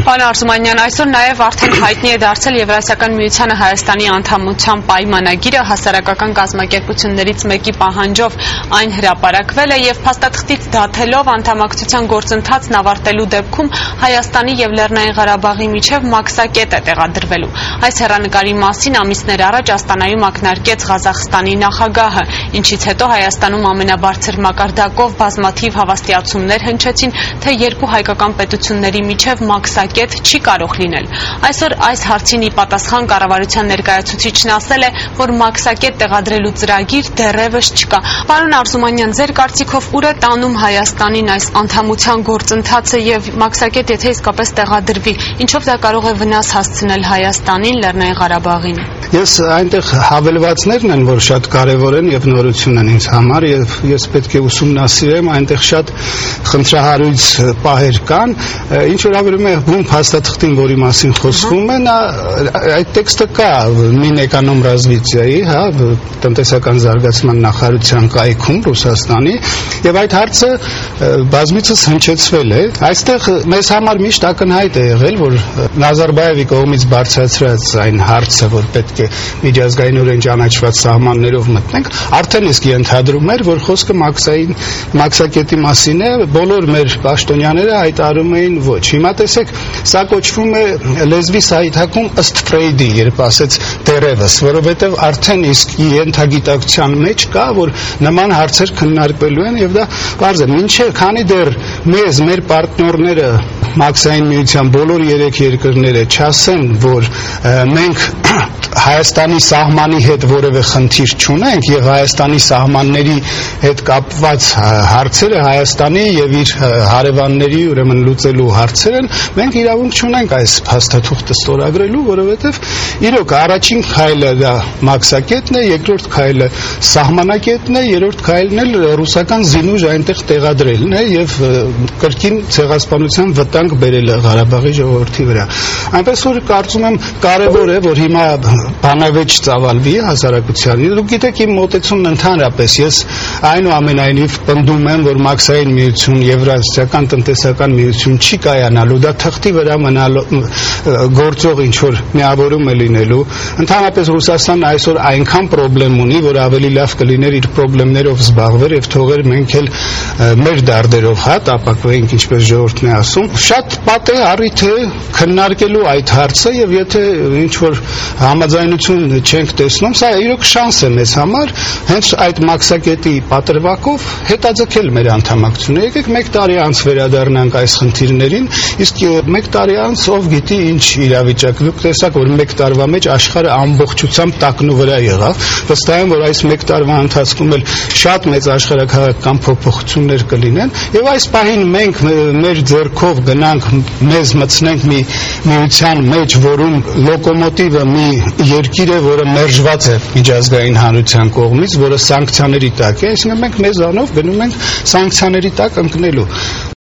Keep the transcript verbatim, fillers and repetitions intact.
Պարոն Արզումանյան, այսօր նաև արդեն հայտնի է դարձել Եվրասիական միությանը Հայաստանի անդամության պայմանագիրը, հասարակական կազմակերպություններից մեկի պահանջով այն հրապարակվել է և փաստաթղթից դատելով անդամակցության գործընթացն ավարտելու դեպքում Հայաստանի և Լեռնային Ղարաբաղի միջև մաքսակետ է տեղադրվելու։ Այս հեռանկարի մասին ամիսներ առաջ Աստանայում ակնարկեց Ղազախստանի նախագահը, ինչից հետո Հայաստանում ամենաբարձր մակարդակով բազմաթիվ հավաստիացումներ հնչեցին, թե երկու հայկական պետությունների միջև մաքսակետ չի կարող լինել։ Այսօր այս հարցին ի պատասխան կառավարության ներկայացուցիչն ասել է, որ մաքսակետ տեղադրելու ծրագիր դեռևս չկա։ Պարոն Արզումանյան, ձեր կարծիքով ուր է տանում Հայաստանին այս անդամության գործընթացը և մաքսակետ եթե իսկապես տեղադրվի, ինչով դա կարող է վնաս հասցնել Հայաստանին, Լեռնային Ղարաբաղին։ Ես այնտեղ հավելվածներն են, որ շատ կարևոր են եւ նորություն են ինձ համար եւ ես պետք է ուսումնասիրեմ, այնտեղ շատ խնդրահարույց պահեր կան, ինչ որ հավելում է բուն փաստաթղթին, որի մասին խոսվում է, նա այդ տեքստը կա Մինէկոնոմ ռազվիցիայի, հա, տնտեսական զարգացման նախարարության կայքում Ռուսաստանի, եւ այդ հարցը բազմիցս հնչեցվել է։ Այստեղ մեզ համար միշտ ակնհայտ է եղել, որ Նազարբաևի կողմից բարձրացրած այն հարցը, որ պետք է միջազգայինորեն ճանաչված սահմաններով մտնենք, արդեն իսկ ենթադրում էր, որ խոսքը մաքսային մաքսակետի մասին է, բոլոր մեր պաշտոնյաները հայտարարում էին ոչ։ Հիմա տեսեք, սա կոչվում է լեզվի սահիթակում ըստ Ֆրեյդի, երբ ասեց դեռևս, որովհետև արդեն իսկ ենթագիտակցության մեջ կա, որ նման հարցեր քննարկվելու են եւ դա պարզ է, մինչեւ քանի դեռ մեզ մեր պարտներները մաքսային միության բոլոր երեք երկրները չասեն, որ մենք Հայաստանի սահմանի հետ որևէ խնդիր չունենք եւ Հայաստանի սահմանների հետ կապված հարցերը Հայաստանի եւ իր հարևանների ուրեմն լուծելու հարցեր են, մենք իրավունք չունենք այս փաստաթուղթը ստորագրելու, որովհետեւ իրոք առաջին քայլը դա մաքսակետն է, երկրորդ քայլը սահմանակետն է, երրորդ քայլն էլ ռուսական զինուժ այնտեղ տեղադրելն է եւ կրկին ցեղասպանության վտանգ բերելը Ղարաբաղի ժողովրդի վրա։ Այնպես որ կարծում եմ կարեւոր է, որ հիմա բանավեճ ծավալվի հասարակությանը։ Դուք գիտեք իմ մոտեցումն ընդհանրապես, ես այնուամենայնիվ պնդում եմ, որ մաքսային միություն, Եվրասիական տնտեսական միություն չի կայանալու, դա թղթի վրա մնալու գործող ինչ որ միավորում է լինելու։ Ընդհանրապես Ռուսաստանն այսօր այնքան խնդրեմ ունի, որ ավելի լավ կլիներ իր խնդիրներով զբաղվեր եւ թողեր մենք էլ մեր դարդերով հա տապակվենք, ինչպես ժողովուրդն է ասում։ Շատ պատե առիթ է քննարկելու այդ հարցը եւ եթե ինչ որ համաձայնություն չենք տեսնում, սա իրոք շանս է մեզ համար հենց այդ մաքսակետի պատրվակով հետաձգել մեր անդամակցությունը։ Եկեք մեկ տարի անց վերադառնանք այս խնդիրներին, իսկ մեկ տարի անց ով գիտի ինչ իրավիճակ։ Դուք տեսաք, որ մեկ տարվա մեջ աշխարհը ամբողջությամբ տակնու վրա եղավ։ Վստահ եմ, որ այս մեկ տարվա ընթացքում էլ շատ մեծ աշխարհակահաղական փոփոխություններ կլինեն եւ այս պահին մենք մեր ձեռքով գնանք մեզ մտցնենք մի միության մեջ, որում լոկոմոտիվը մի երկիր է, որը մերժված է միջազգային հանրության կողմից, որը սանկցիաների տակ է, այսինքն մենք մեզանով գնում ենք սանկցիաների տակ ընկնելու։